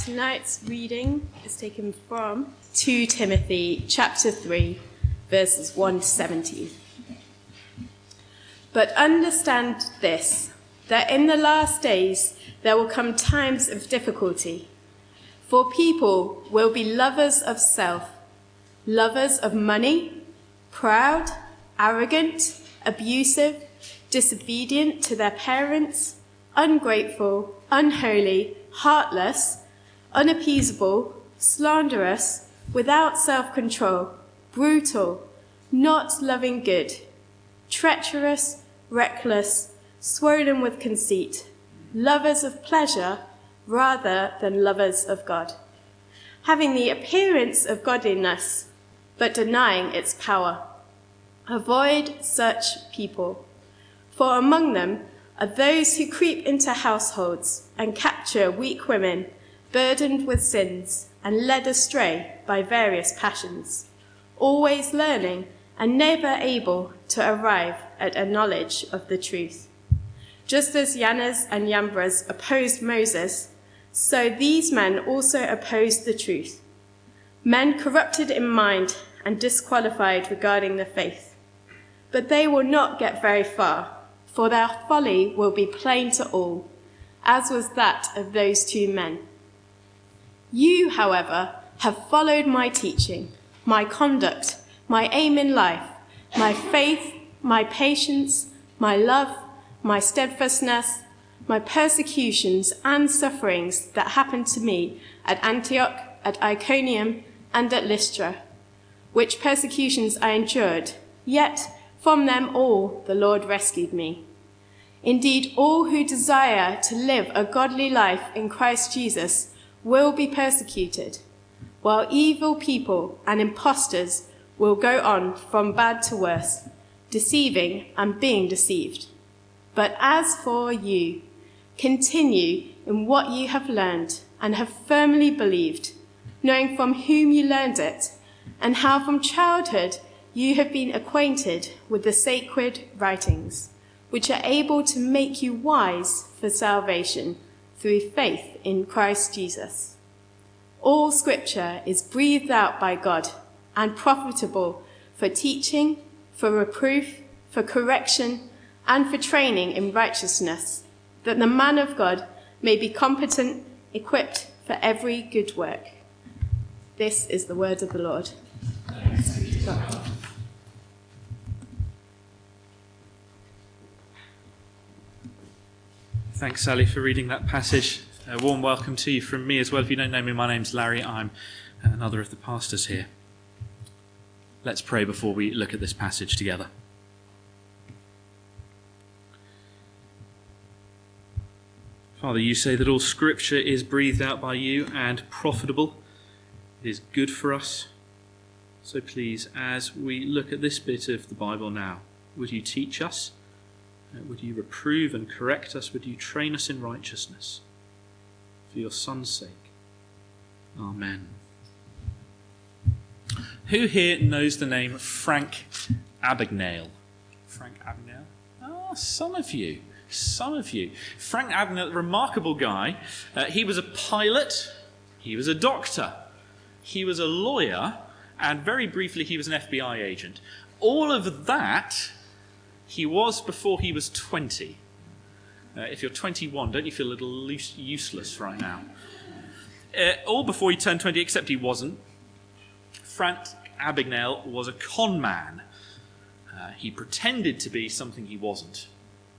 Tonight's reading is taken from 2 Timothy chapter 3, verses 1 to 17. But understand this, that in the last days there will come times of difficulty. For people will be lovers of self, lovers of money, proud, arrogant, abusive, disobedient to their parents, ungrateful, unholy, heartless, unappeasable, slanderous, without self-control, brutal, not loving good, treacherous, reckless, swollen with conceit, lovers of pleasure rather than lovers of God, having the appearance of godliness, but denying its power. Avoid such people, for among them are those who creep into households and capture weak women, burdened with sins and led astray by various passions, always learning and never able to arrive at a knowledge of the truth. Just as Jannes and Jambres opposed Moses, so these men also opposed the truth, men corrupted in mind and disqualified regarding the faith. But they will not get very far, for their folly will be plain to all, as was that of those two men. You, however, have followed my teaching, my conduct, my aim in life, my faith, my patience, my love, my steadfastness, my persecutions and sufferings that happened to me at Antioch, at Iconium, and at Lystra, which persecutions I endured, yet from them all the Lord rescued me. Indeed, all who desire to live a godly life in Christ Jesus will be persecuted, while evil people and impostors will go on from bad to worse, deceiving and being deceived. But as for you, continue in what you have learned and have firmly believed, knowing from whom you learned it, and how from childhood you have been acquainted with the sacred writings, which are able to make you wise for salvation through faith in Christ Jesus. All scripture is breathed out by God and profitable for teaching, for reproof, for correction, and for training in righteousness, that the man of God may be competent, equipped for every good work. This is the word of the Lord. Thanks be to God. Thanks, Sally, for reading that passage. A warm welcome to you from me as well. If you don't know me, my name's Larry. I'm another of the pastors here. Let's pray before we look at this passage together. Father, you say that all scripture is breathed out by you and profitable. It is good for us. So please, as we look at this bit of the Bible now, would you teach us? Would you reprove and correct us? Would you train us in righteousness? For your Son's sake. Amen. Who here knows the name Frank Abagnale? Frank Abagnale? Ah, some of you. Frank Abagnale, remarkable guy. He was a pilot. He was a doctor. He was a lawyer. And very briefly, he was an FBI agent. All of that he was before he was 20. If you're 21, don't you feel a little useless right now? All before he turned 20, except he wasn't. Frank Abagnale was a con man. He pretended to be something he wasn't.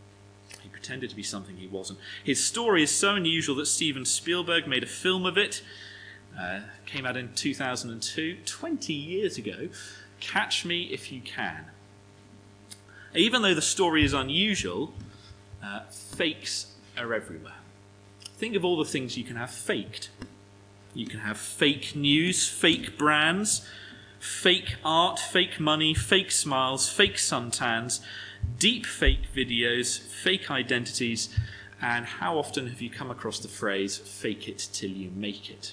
His story is so unusual that Steven Spielberg made a film of it. Came out in 2002, 20 years ago. Catch Me If You Can. Even though the story is unusual, fakes are everywhere. Think of all the things you can have faked. You can have fake news, fake brands, fake art, fake money, fake smiles, fake suntans, deep fake videos, fake identities, and how often have you come across the phrase, fake it till you make it?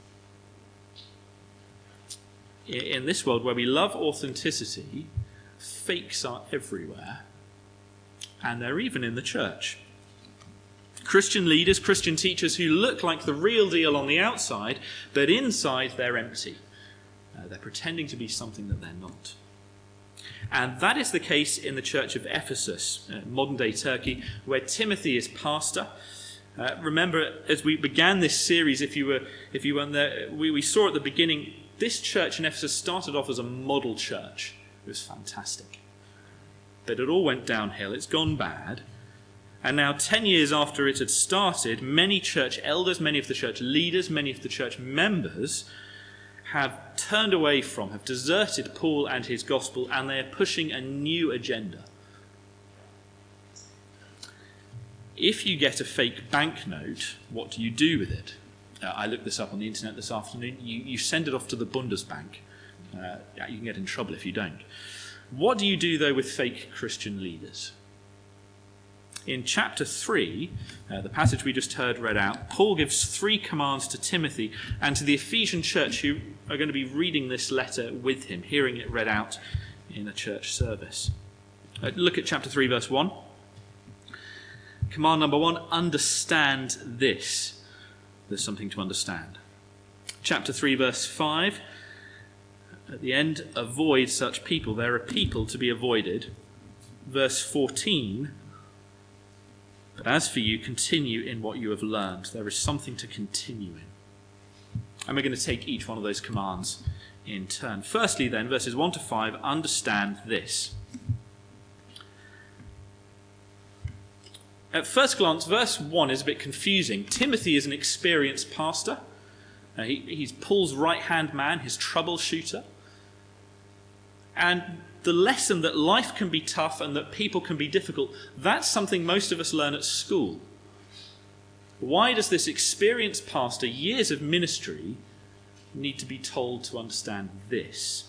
In this world where we love authenticity, fakes are everywhere, and they're even in the church. Christian leaders, Christian teachers who look like the real deal on the outside, but inside they're empty. They're pretending to be something that they're not. And that is the case in the church of Ephesus, modern-day Turkey, where Timothy is pastor. Remember, as we began this series, if you weren't there, we saw at the beginning, this church in Ephesus started off as a model church. It was fantastic. But it all went downhill. It's gone bad. And now, 10 years after it had started, many church elders, many of the church leaders, many of the church members have turned away from, have deserted Paul and his gospel, and they are pushing a new agenda. If you get a fake banknote, what do you do with it? I looked this up on the internet this afternoon. You send it off to the Bundesbank. You can get in trouble if you don't. What do you do, though, with fake Christian leaders? In chapter 3, the passage we just heard read out, Paul gives 3 commands to Timothy and to the Ephesian church who are going to be reading this letter with him, hearing it read out in a church service. Look at chapter 3, verse 1. Command number 1, understand this. There's something to understand. Chapter 3, verse 5, at the end, avoid such people. There are people to be avoided. Verse 14, but as for you, continue in what you have learned. There is something to continue in. And we're going to take each one of those commands in turn. Firstly, then, verses 1 to 5, understand this. At first glance, verse 1 is a bit confusing. Timothy is an experienced pastor. He's Paul's right-hand man, his troubleshooter. And the lesson that life can be tough and that people can be difficult, that's something most of us learn at school. Why does this experienced pastor, years of ministry, need to be told to understand this?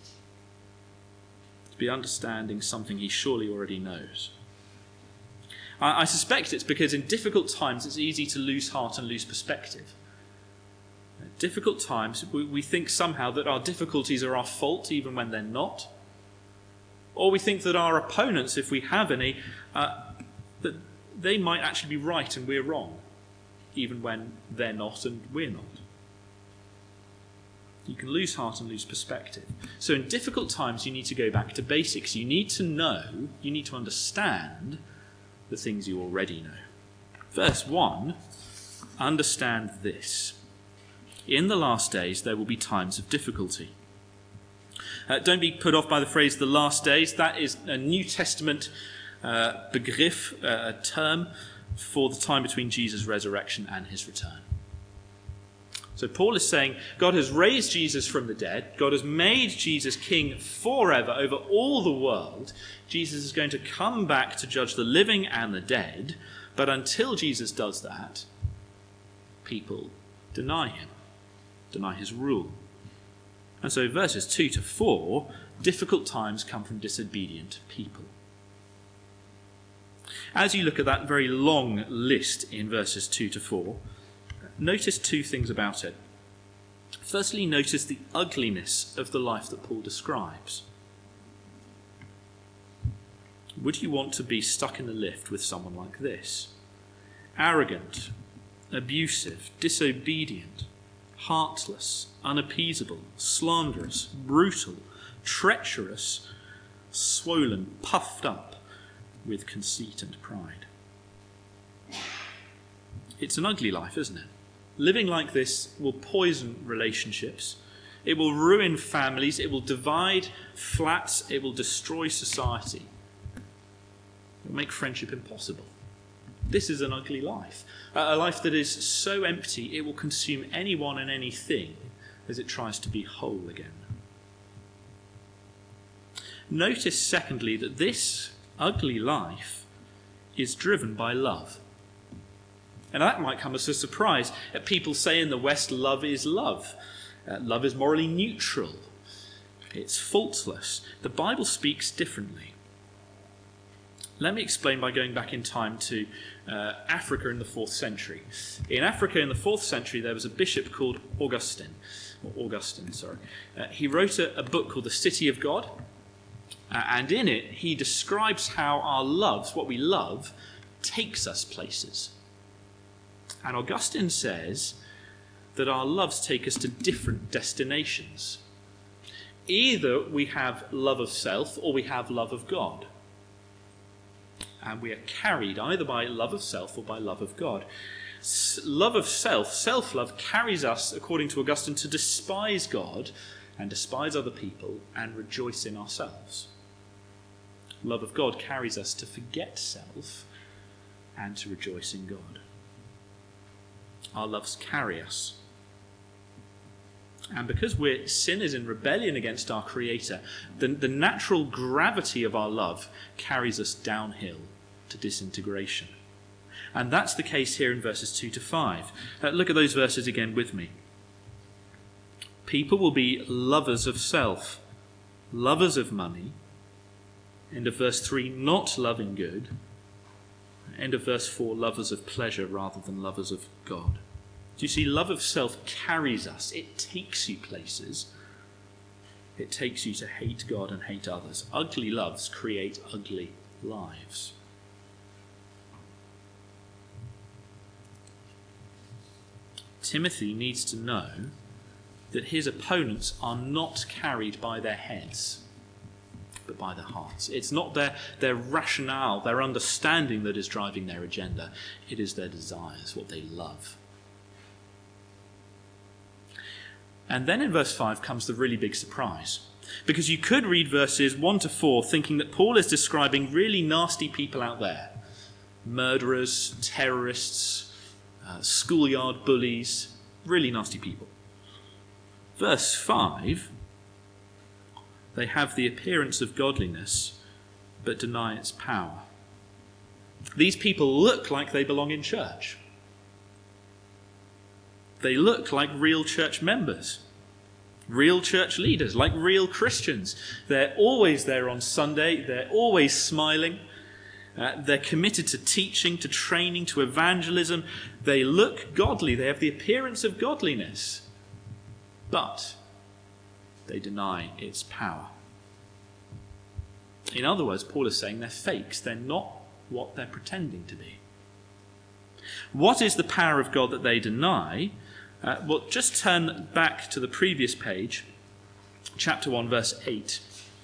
To be understanding something he surely already knows. I suspect it's because in difficult times it's easy to lose heart and lose perspective. At difficult times we think somehow that our difficulties are our fault even when they're not. Or we think that our opponents, if we have any, that they might actually be right and we're wrong, even when they're not and we're not. You can lose heart and lose perspective. So in difficult times you need to go back to basics. You need to know, you need to understand the things you already know. Verse 1, understand this. In the last days there will be times of difficulty. Don't be put off by the phrase the last days. That is a New Testament begriff, a term for the time between Jesus' resurrection and his return. So Paul is saying God has raised Jesus from the dead. God has made Jesus king forever over all the world. Jesus is going to come back to judge the living and the dead. But until Jesus does that, people deny him, deny his rule. And so verses 2 to 4, difficult times come from disobedient people. As you look at that very long list in verses 2 to 4, notice 2 things about it. Firstly, notice the ugliness of the life that Paul describes. Would you want to be stuck in the lift with someone like this? Arrogant, abusive, disobedient, heartless, unappeasable, slanderous, brutal, treacherous, swollen, puffed up with conceit and pride. It's an ugly life, isn't it? Living like this will poison relationships. It will ruin families. It will divide flats. It will destroy society. It will make friendship impossible. This is an ugly life. A life that is so empty it will consume anyone and anything as it tries to be whole again. Notice, secondly, that this ugly life is driven by love. And that might come as a surprise. People say in the West, love is love. Love is morally neutral. It's faultless. The Bible speaks differently. Let me explain by going back in time to Africa in the 4th century. In Africa in the 4th century, there was a bishop called Augustine. He wrote a book called The City of God. And in it, he describes how our loves, what we love, takes us places. And Augustine says that our loves take us to different destinations. Either we have love of self or we have love of God. And we are carried either by love of self or by love of God. Love of self, self-love, carries us, according to Augustine, to despise God and despise other people and rejoice in ourselves. Love of God carries us to forget self and to rejoice in God. Our loves carry us. And because we're sinners in rebellion against our Creator, the natural gravity of our love carries us downhill to disintegration. And that's the case here in verses 2 to 5. Look at those verses again with me. People will be lovers of self, lovers of money. End of verse 3, not loving good. End of verse 4, lovers of pleasure rather than lovers of God. Do you see, love of self carries us. It takes you places. It takes you to hate God and hate others. Ugly loves create ugly lives. Timothy needs to know that his opponents are not carried by their heads, but by their hearts. It's not their rationale, their understanding that is driving their agenda. It is their desires, what they love. And then in verse 5 comes the really big surprise. Because you could read verses 1 to 4 thinking that Paul is describing really nasty people out there. Murderers, terrorists, schoolyard bullies, really nasty people. Verse 5, they have the appearance of godliness, but deny its power. These people look like they belong in church. They look like real church members, real church leaders, like real Christians. They're always there on Sunday. They're always smiling. They're committed to teaching, to training, to evangelism. They look godly. They have the appearance of godliness. But they deny its power. In other words, Paul is saying they're fakes. They're not what they're pretending to be. What is the power of God that they deny? Well, just turn back to the previous page, chapter 1, verse 8.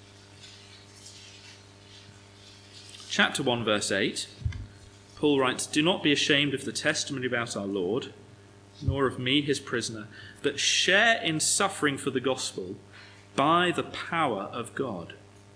Chapter 1, verse 8, Paul writes, "Do not be ashamed of the testimony about our Lord, nor of me, his prisoner, but share in suffering for the gospel by the power of God."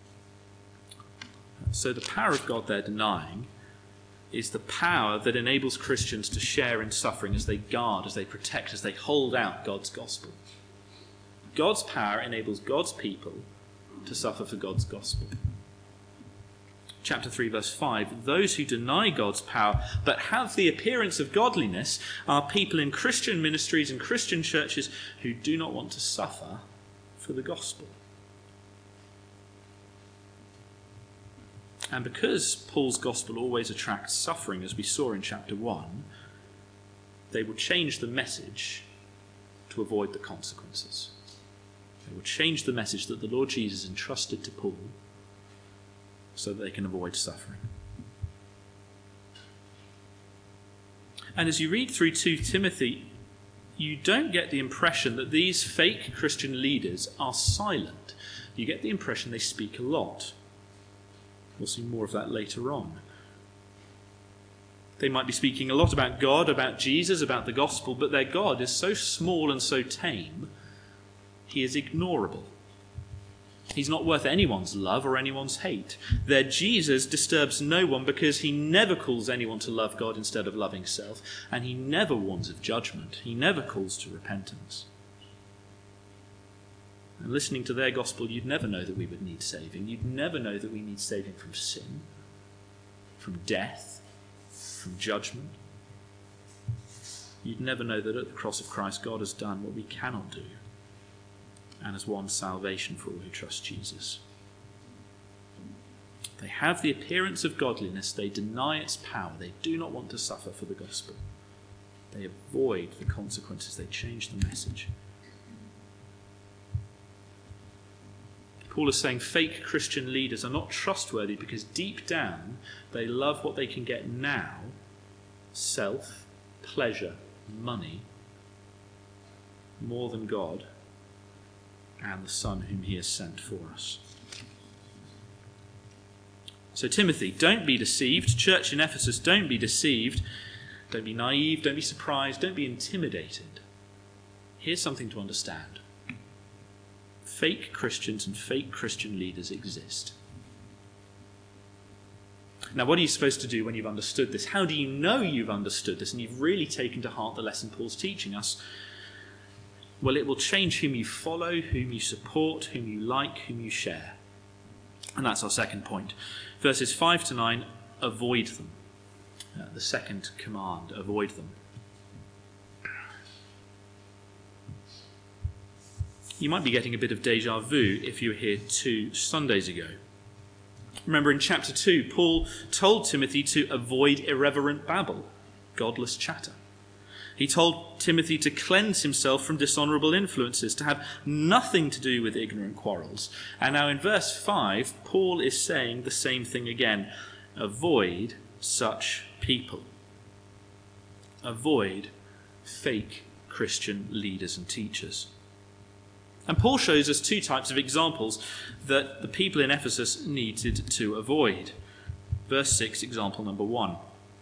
So the power of God they're denying is the power that enables Christians to share in suffering as they guard, as they protect, as they hold out God's gospel. God's power enables God's people to suffer for God's gospel. Chapter 3, verse 5, those who deny God's power but have the appearance of godliness are people in Christian ministries and Christian churches who do not want to suffer for the gospel. And because Paul's gospel always attracts suffering, as we saw in chapter 1, they will change the message to avoid the consequences. They will change the message that the Lord Jesus entrusted to Paul so that they can avoid suffering. And as you read through 2 Timothy, you don't get the impression that these fake Christian leaders are silent. You get the impression they speak a lot. We'll see more of that later on. They might be speaking a lot about God, about Jesus, about the gospel, but their God is so small and so tame, he is ignorable. He's not worth anyone's love or anyone's hate. Their Jesus disturbs no one because he never calls anyone to love God instead of loving self, and he never warns of judgment. He never calls to repentance. And listening to their gospel, you'd never know that we would need saving. You'd never know that we need saving from sin, from death, from judgment. You'd never know that at the cross of Christ, God has done what we cannot do and has won salvation for all who trust Jesus. They have the appearance of godliness. They deny its power. They do not want to suffer for the gospel. They avoid the consequences. They change the message. Paul is saying fake Christian leaders are not trustworthy because deep down they love what they can get now, self, pleasure, money, more than God and the Son whom he has sent for us. So Timothy, don't be deceived. Church in Ephesus, don't be deceived. Don't be naive, don't be surprised, don't be intimidated. Here's something to understand. Fake Christians and fake Christian leaders exist. Now, what are you supposed to do when you've understood this? How do you know you've understood this and you've really taken to heart the lesson Paul's teaching us? Well, it will change whom you follow, whom you support, whom you like, whom you share. And that's our second point. Verses 5 to 9, avoid them. The second command, avoid them. You might be getting a bit of déjà vu if you were here 2 Sundays ago. Remember in chapter 2, Paul told Timothy to avoid irreverent babble, godless chatter. He told Timothy to cleanse himself from dishonourable influences, to have nothing to do with ignorant quarrels. And now in verse 5, Paul is saying the same thing again. Avoid such people. Avoid fake Christian leaders and teachers. And Paul shows us 2 types of examples that the people in Ephesus needed to avoid. Verse 6, example number 1.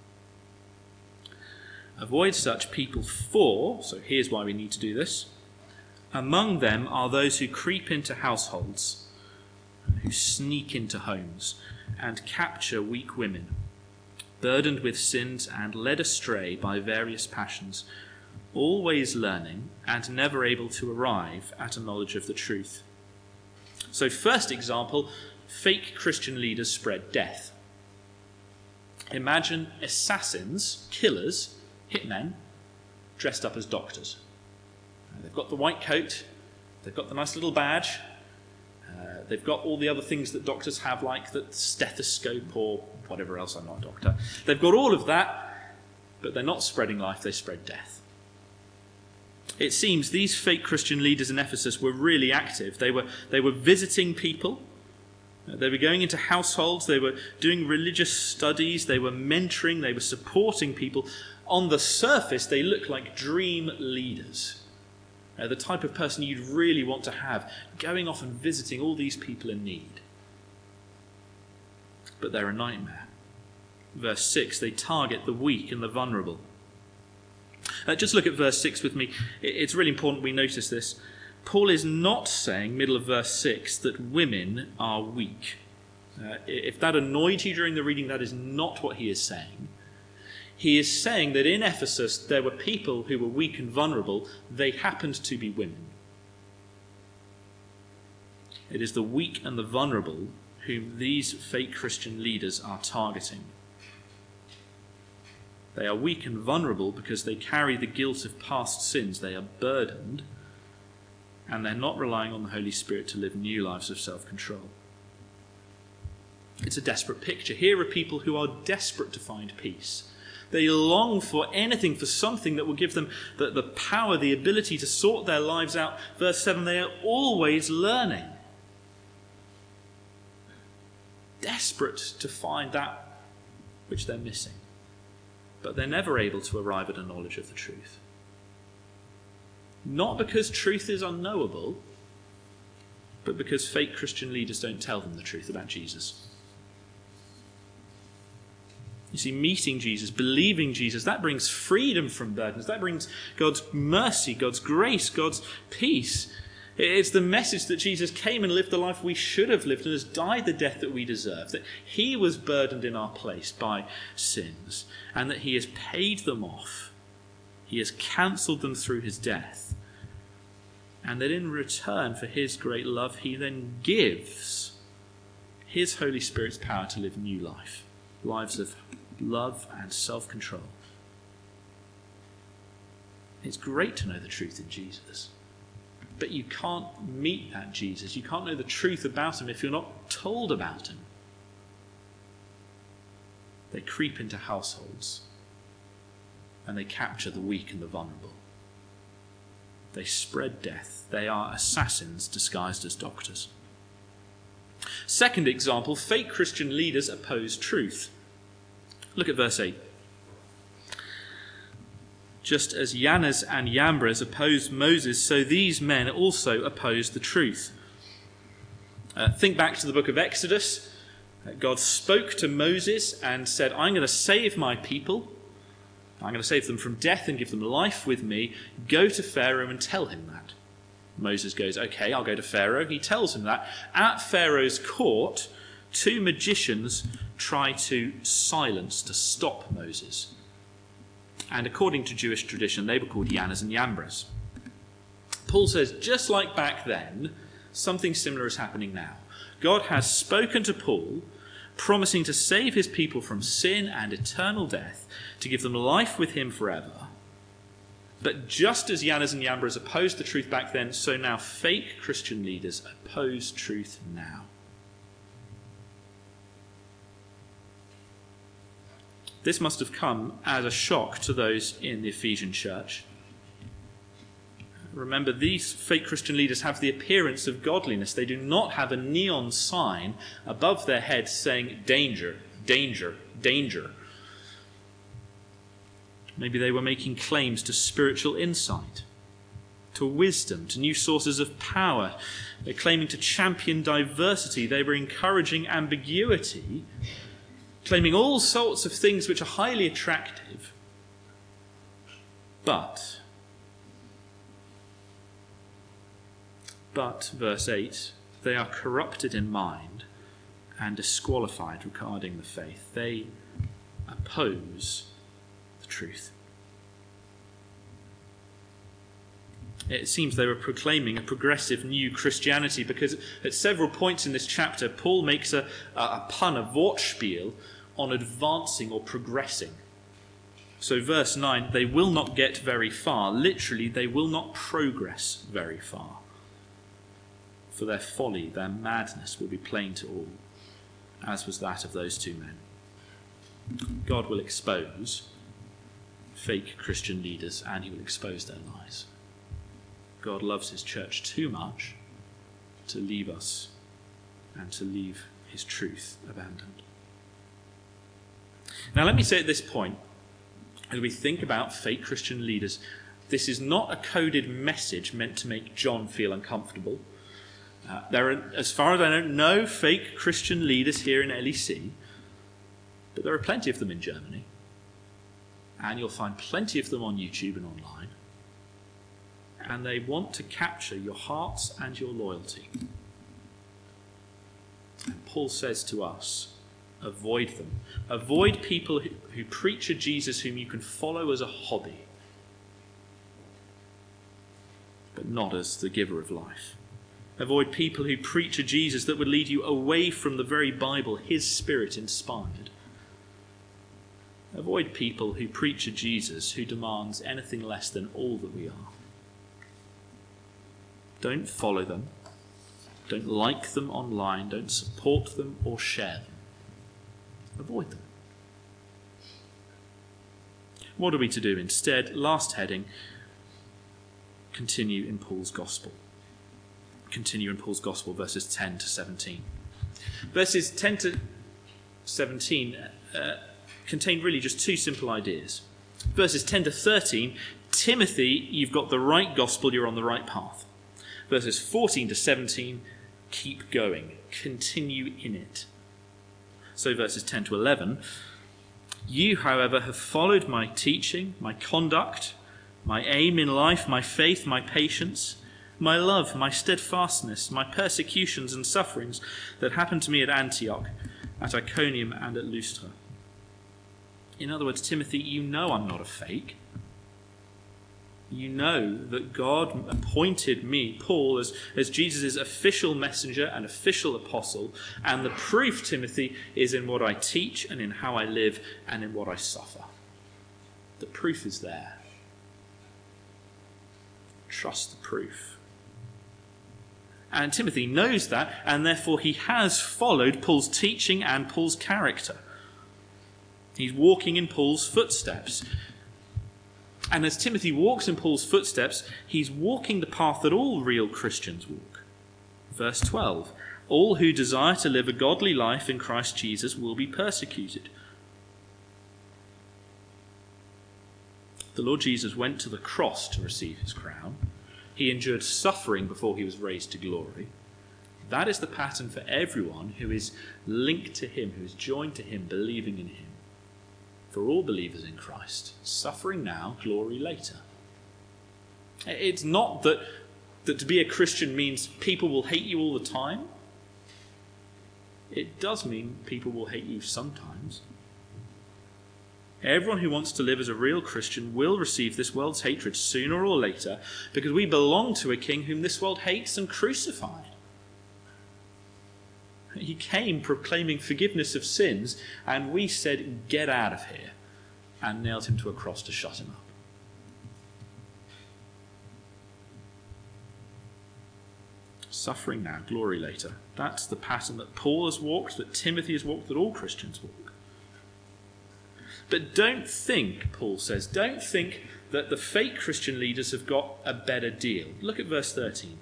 Avoid such people, for, so here's why we need to do this, among them are those who creep into households, who sneak into homes, and capture weak women, burdened with sins and led astray by various passions, always learning and never able to arrive at a knowledge of the truth. So first example, fake Christian leaders spread death. Imagine assassins, killers, hitmen, dressed up as doctors. They've got the white coat, they've got the nice little badge, they've got all the other things that doctors have, like the stethoscope or whatever else. I'm not a doctor. They've got all of that, but they're not spreading life, they spread death. It seems these fake Christian leaders in Ephesus were really active. They were visiting people. They were going into households. They were doing religious studies. They were mentoring. They were supporting people. On the surface, they look like dream leaders. The type of person you'd really want to have, going off and visiting all these people in need. But they're a nightmare. Verse 6, they target the weak and the vulnerable. Just look at verse 6 with me. It's really important we notice this. Paul is not saying, middle of verse 6, that women are weak. If that annoyed you during the reading, that is not what he is saying. He is saying that in Ephesus there were people who were weak and vulnerable. They happened to be women. It is the weak and the vulnerable whom these fake Christian leaders are targeting. They are weak and vulnerable because they carry the guilt of past sins. They are burdened, and they're not relying on the Holy Spirit to live new lives of self-control. It's a desperate picture. Here are people who are desperate to find peace. They long for anything, for something that will give them the power, the ability to sort their lives out. Verse 7, they are always learning. Desperate to find that which they're missing. But they're never able to arrive at a knowledge of the truth. Not because truth is unknowable, but because fake Christian leaders don't tell them the truth about Jesus. You see, meeting Jesus, believing Jesus, that brings freedom from burdens. That brings God's mercy, God's grace, God's peace. It's the message that Jesus came and lived the life we should have lived and has died the death that we deserve, that he was burdened in our place by sins and that he has paid them off. He has cancelled them through his death. And that in return for his great love, he then gives his Holy Spirit's power to live new life, lives of love and self-control. It's great to know the truth in Jesus. But you can't meet that Jesus. You can't know the truth about him if you're not told about him. They creep into households and they capture the weak and the vulnerable. They spread death. They are assassins disguised as doctors. Second example, fake Christian leaders oppose truth. Look at verse 8. Just as Jannes and Jambres opposed Moses, so these men also opposed the truth. Think back to the book of Exodus. God spoke to Moses and said, I'm going to save my people. I'm going to save them from death and give them life with me. Go to Pharaoh and tell him that. Moses goes, okay, I'll go to Pharaoh. He tells him that. At Pharaoh's court, two magicians try to silence, to stop Moses. And according to Jewish tradition, they were called Jannes and Jambres. Paul says, just like back then, something similar is happening now. God has spoken to Paul, promising to save his people from sin and eternal death, to give them life with him forever. But just as Jannes and Jambres opposed the truth back then, so now fake Christian leaders oppose truth now. This must have come as a shock to those in the Ephesian church. Remember, these fake Christian leaders have the appearance of godliness. They do not have a neon sign above their heads saying, danger, danger, danger. Maybe they were making claims to spiritual insight, to wisdom, to new sources of power. They're claiming to champion diversity. They were encouraging ambiguity, claiming all sorts of things which are highly attractive. But, verse 8, they are corrupted in mind and disqualified regarding the faith. They oppose the truth. It seems they were proclaiming a progressive new Christianity, because at several points in this chapter, Paul makes a pun, a Wortspiel, on advancing or progressing. So verse 9, they will not get very far. Literally, they will not progress very far. For their folly, their madness will be plain to all, as was that of those two men. God will expose fake Christian leaders, and he will expose their lies. God loves his church too much to leave us and to leave his truth abandoned. Now let me say at this point, as we think about fake Christian leaders, this is not a coded message meant to make John feel uncomfortable. There are, as far as I know, no fake Christian leaders here in LEC, but there are plenty of them in Germany. And you'll find plenty of them on YouTube and online. And they want to capture your hearts and your loyalty. And Paul says to us, avoid them. Avoid people who preach a Jesus whom you can follow as a hobby, but not as the giver of life. Avoid people who preach a Jesus that would lead you away from the very Bible his Spirit inspired. Avoid people who preach a Jesus who demands anything less than all that we are. Don't follow them. Don't like them online. Don't support them or share them. Avoid them. What are we to do instead? Last heading, continue in Paul's gospel. Continue in Paul's gospel, verses 10 to 17. Verses 10 to 17 contain really just two simple ideas. Verses 10 to 13, Timothy, you've got the right gospel, you're on the right path. Verses 14 to 17, keep going, continue in it. So verses 10 to 11, you, however, have followed my teaching, my conduct, my aim in life, my faith, my patience, my love, my steadfastness, my persecutions and sufferings that happened to me at Antioch, at Iconium and at Lystra. In other words, Timothy, you know I'm not a fake. You know that God appointed me, Paul, as Jesus' official messenger and official apostle. And the proof, Timothy, is in what I teach and in how I live and in what I suffer. The proof is there. Trust the proof. And Timothy knows that, and therefore he has followed Paul's teaching and Paul's character. He's walking in Paul's footsteps. And as Timothy walks in Paul's footsteps, he's walking the path that all real Christians walk. Verse 12, all who desire to live a godly life in Christ Jesus will be persecuted. The Lord Jesus went to the cross to receive his crown. He endured suffering before he was raised to glory. That is the pattern for everyone who is linked to him, who is joined to him, believing in him. For all believers in Christ, suffering now, glory later. It's not that to be a Christian means people will hate you all the time. It does mean people will hate you sometimes. Everyone who wants to live as a real Christian will receive this world's hatred sooner or later, because we belong to a king whom this world hates and crucified. He came proclaiming forgiveness of sins, and we said, "Get out of here," and nailed him to a cross to shut him up. Suffering now, glory later. That's the pattern that Paul has walked, that Timothy has walked, that all Christians walk. But don't think, Paul says, don't think that the fake Christian leaders have got a better deal. Look at verse 13.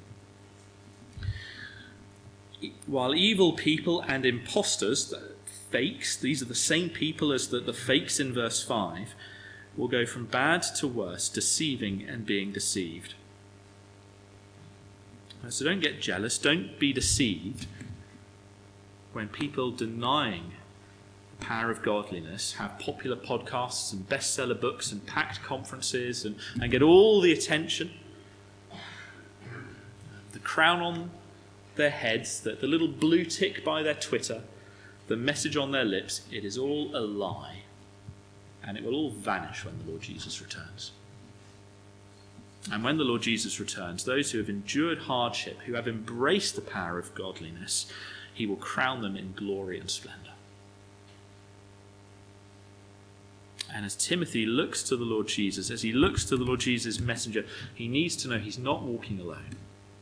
While evil people and impostors, the fakes, these are the same people as the fakes in verse 5, will go from bad to worse, deceiving and being deceived. So don't get jealous, don't be deceived when people denying the power of godliness have popular podcasts and bestseller books and packed conferences and get all the attention. The crown on their heads, the little blue tick by their Twitter, the message on their lips, it is all a lie. And it will all vanish when the Lord Jesus returns. And when the Lord Jesus returns, those who have endured hardship, who have embraced the power of godliness, he will crown them in glory and splendour. And as Timothy looks to the Lord Jesus, as he looks to the Lord Jesus' messenger, he needs to know he's not walking alone.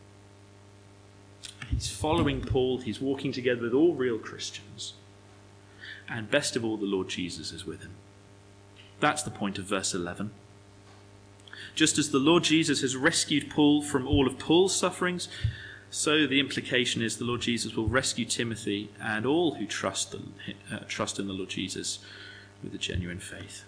He's following Paul, he's walking together with all real Christians. And best of all, the Lord Jesus is with him. That's the point of verse 11. Just as the Lord Jesus has rescued Paul from all of Paul's sufferings, so the implication is the Lord Jesus will rescue Timothy and all who trust in the Lord Jesus with a genuine faith.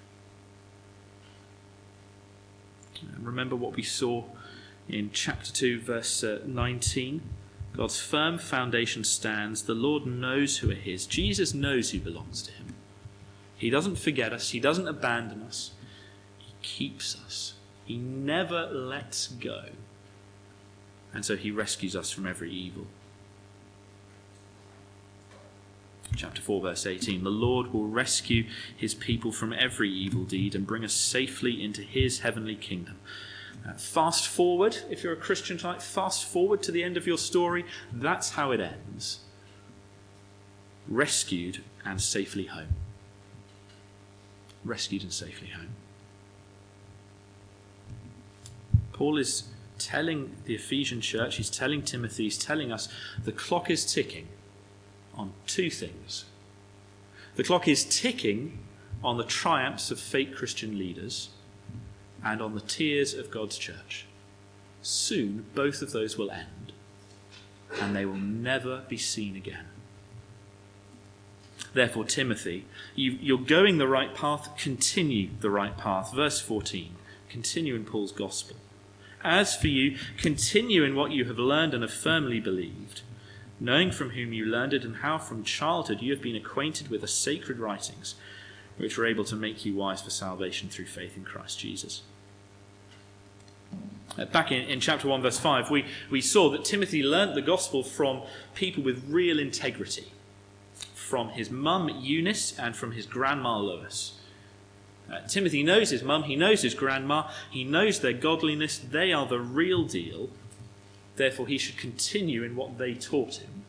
Remember what we saw in chapter 2, verse 19. God's firm foundation stands. The Lord knows who are his. Jesus knows who belongs to him. He doesn't forget us. He doesn't abandon us. He keeps us. He never lets go. And so he rescues us from every evil. Chapter 4, verse 18. The Lord will rescue his people from every evil deed and bring us safely into his heavenly kingdom. Fast forward, if you're a Christian tonight, fast forward to the end of your story. That's how it ends. Rescued and safely home. Rescued and safely home. Paul is telling the Ephesian church, he's telling Timothy, he's telling us the clock is ticking on two things. The clock is ticking on the triumphs of fake Christian leaders and on the tears of God's church. Soon, both of those will end, and they will never be seen again. Therefore, Timothy, you're going the right path, continue the right path. Verse 14, continue in Paul's gospel. As for you, continue in what you have learned and have firmly believed, knowing from whom you learned it and how from childhood you have been acquainted with the sacred writings, which are able to make you wise for salvation through faith in Christ Jesus. Back in chapter 1, verse 5, we saw that Timothy learnt the gospel from people with real integrity, from his mum Eunice and from his grandma Lois. Timothy knows his mum, he knows his grandma, he knows their godliness, they are the real deal. Therefore, he should continue in what they taught him.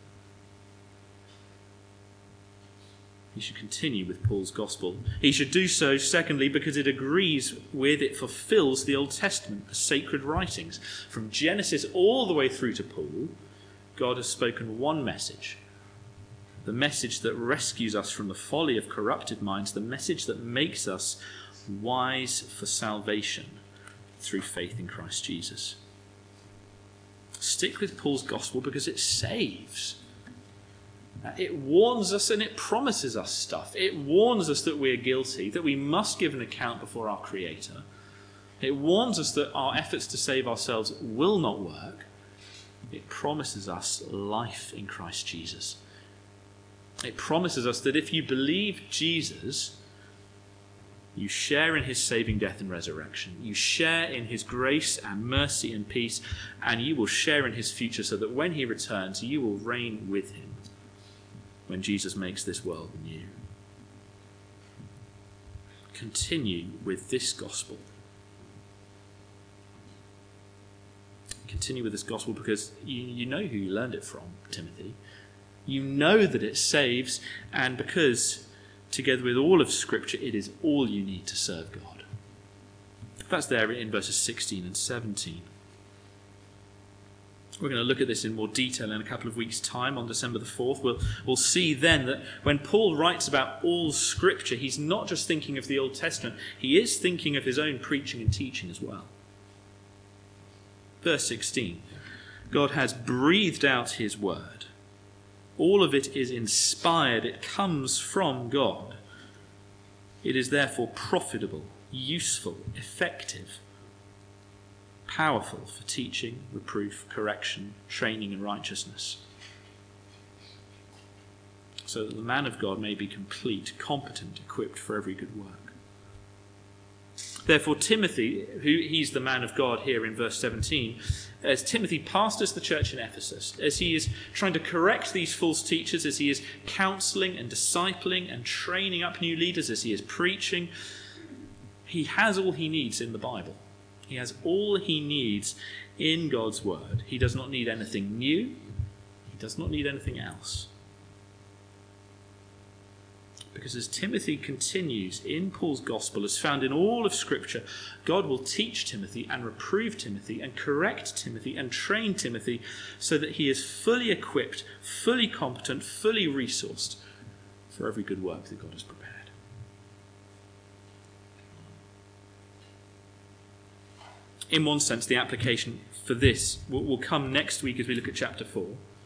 He should continue with Paul's gospel. He should do so, secondly, because it agrees with, it fulfills the Old Testament, the sacred writings. From Genesis all the way through to Paul, God has spoken one message. The message that rescues us from the folly of corrupted minds, the message that makes us wise for salvation through faith in Christ Jesus. Stick with Paul's gospel because it saves. It warns us and it promises us stuff. It warns us that we're guilty, that we must give an account before our Creator. It warns us that our efforts to save ourselves will not work. It promises us life in Christ Jesus. It promises us that if you believe Jesus, you share in his saving death and resurrection. You share in his grace and mercy and peace, and you will share in his future so that when he returns, you will reign with him when Jesus makes this world new. Continue with this gospel. Continue with this gospel because you know who you learned it from, Timothy. You know that it saves, and because, together with all of Scripture, it is all you need to serve God. That's there in verses 16 and 17. We're going to look at this in more detail in a couple of weeks' time on December the 4th. We'll see then that when Paul writes about all Scripture, he's not just thinking of the Old Testament, he is thinking of his own preaching and teaching as well. Verse 16, God has breathed out his word. All of it is inspired. It comes from God. It is therefore profitable, useful, effective, powerful for teaching, reproof, correction, training in righteousness, so that the man of God may be complete, competent, equipped for every good work. Therefore, Timothy, he's the man of God here in verse 17, as Timothy pastors the church in Ephesus, as he is trying to correct these false teachers, as he is counseling and discipling and training up new leaders, as he is preaching, he has all he needs in the Bible. He has all he needs in God's word. He does not need anything new. He does not need anything else. Because as Timothy continues in Paul's gospel, as found in all of Scripture, God will teach Timothy and reprove Timothy and correct Timothy and train Timothy so that he is fully equipped, fully competent, fully resourced for every good work that God has prepared. In one sense, the application for this will come next week as we look at chapter 4.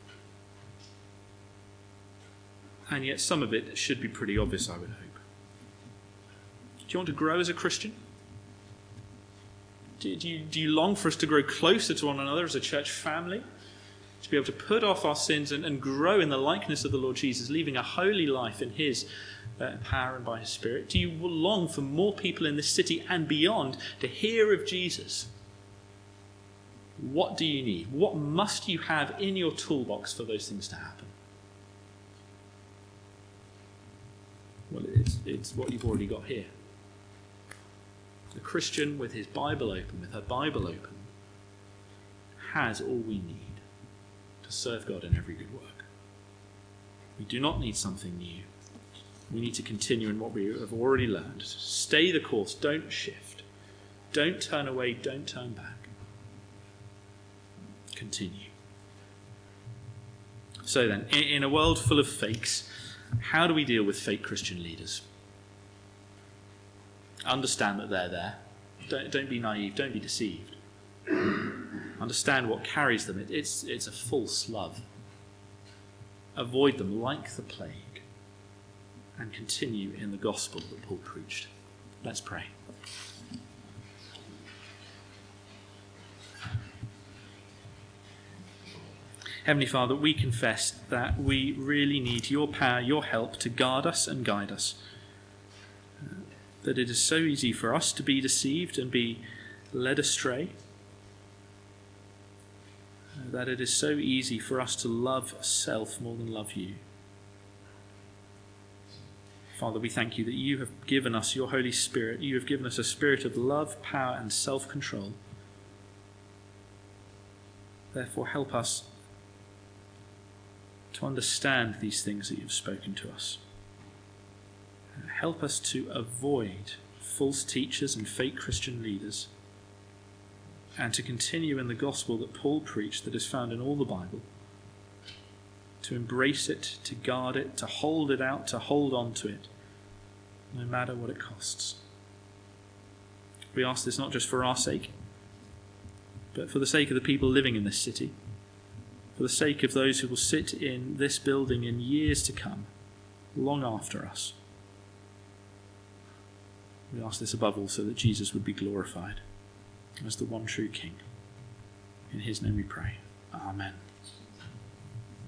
And yet some of it should be pretty obvious, I would hope. Do you want to grow as a Christian? Do you long for us to grow closer to one another as a church family? To be able to put off our sins and grow in the likeness of the Lord Jesus, living a holy life in his power and by his Spirit? Do you long for more people in this city and beyond to hear of Jesus? What do you need? What must you have in your toolbox for those things to happen? Well, it's what you've already got here. The Christian with his Bible open, with her Bible open, has all we need to serve God in every good work. We do not need something new. We need to continue in what we have already learned. Stay the course, don't shift. Don't turn away, don't turn back. Continue. So then, in a world full of fakes, how do we deal with fake Christian leaders? Understand that they're there. Don't be naive. Don't be deceived. Understand what carries them. It's a false love. Avoid them like the plague and continue in the gospel that Paul preached. Let's pray. Heavenly Father, we confess that we really need your power, your help to guard us and guide us. That it is so easy for us to be deceived and be led astray. That it is so easy for us to love self more than love you. Father, we thank you that you have given us your Holy Spirit. You have given us a spirit of love, power, and self-control. Therefore, help us to understand these things that you've spoken to us. Help us to avoid false teachers and fake Christian leaders, and to continue in the gospel that Paul preached that is found in all the Bible, to embrace it, to guard it, to hold it out, to hold on to it, no matter what it costs. We ask this not just for our sake, but for the sake of the people living in this city, for the sake of those who will sit in this building in years to come, long after us. We ask this above all so that Jesus would be glorified. as the one true King. In his name we pray. Amen.